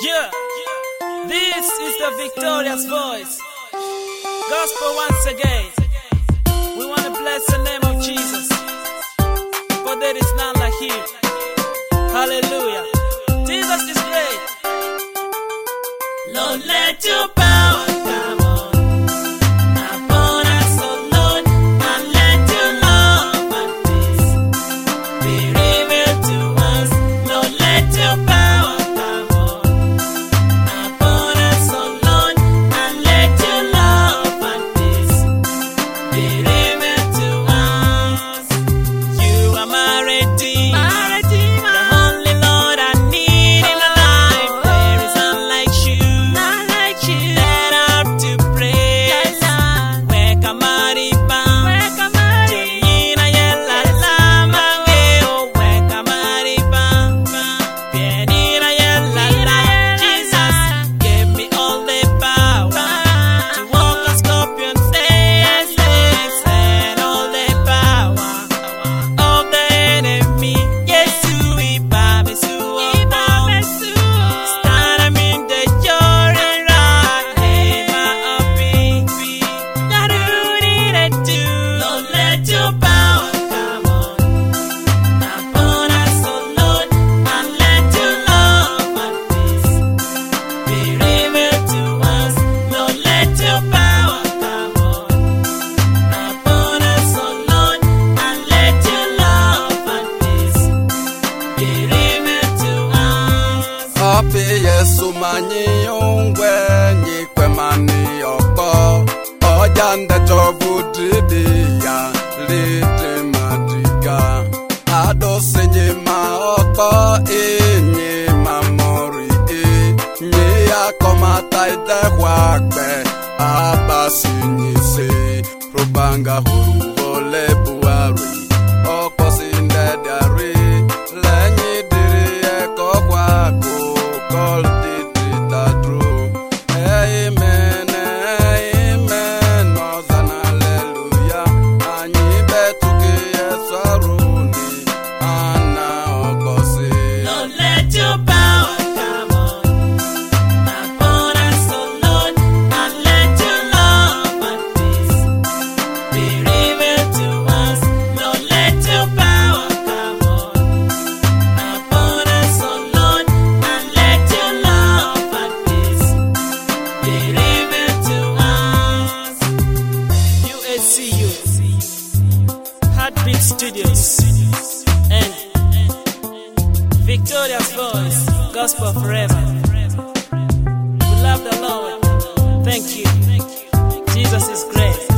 Yeah, this is the victorious voice. Gospel once again. We want to bless the name of Jesus, for there is none like Him. Hallelujah. Jesus is great. Lord, let your power come on upon us, oh Lord, and let your love and peace be revealed to us. Lord, let your power come on upon us, oh Lord, and let your love and peace be revealed to us. You are my Redeemer, the only Lord I need in my life. There is none like you. That I have to praise. Weka mariba, Jeina yela lama weo. Weka mariba, Piedina yela la. Jesus gave me all the power to walk on scorpions, snakes, and all the power of the enemy. Yes, we babe su opo. Stand I'm in the journey right. Hey, my happy. Lord, let your power come on upon us, oh Lord, and let your love and peace be revealed to us. Lord, let your power come on upon us, oh Lord, and let your love and peace be revealed to us. Happy Yesu manyi ongwe nyikwe mani oko Ojande chobu didiya liti madiga Ado senye ma oko inye mamori Nye akoma taide wakbe abasi nyise Rubanga hurubole buwari Oko sindedari Lenyi diri eko kwako Kol diti tadru Amen, amen Nozan hallelujah Anyi betuki yesaruni Ana okosi Lord, let your power come on upon us, oh Lord, and let your love and peace be revealed to us. Lord, let your power come on upon us, oh Lord, and let your love and peace be revealed to us. USCU, Heartbeat Studios, and Victorious Voice, Gospel Forever. We love the Lord. Thank you. Jesus is great.